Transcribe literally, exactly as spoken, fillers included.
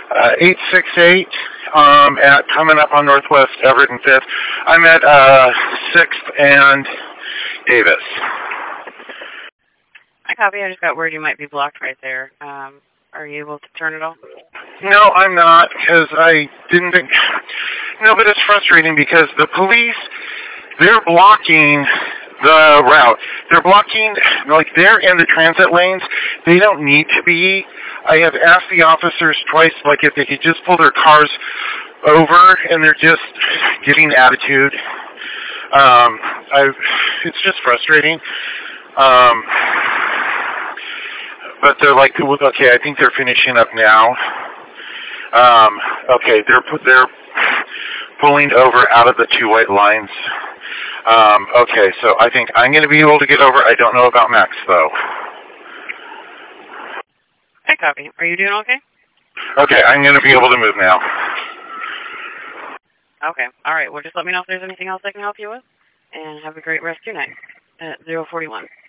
Uh, eight six eight, um, at coming up on Northwest Everett and Fifth. I'm at uh, Sixth and Davis. I copy. I just got word you might be blocked right there. Um, are you able to turn it off? No, I'm not, because I didn't think... No, but it's frustrating because the police, they're blocking the route. They're blocking, like, they're in the transit lanes. They don't need to be. I have asked the officers twice, like, if they could just pull their cars over, and they're just giving attitude. Um, I, it's just frustrating. Um, but they're like, okay, I think they're finishing up now. Um, okay, they're they're pulling over out of the two white lines. Um, okay, so I think I'm going to be able to get over. I don't know about Max, though. I copy. Are you doing okay? Okay, I'm going to be able to move now. Okay. All right. Well, just let me know if there's anything else I can help you with. And have a great rest of your night at zero forty-one.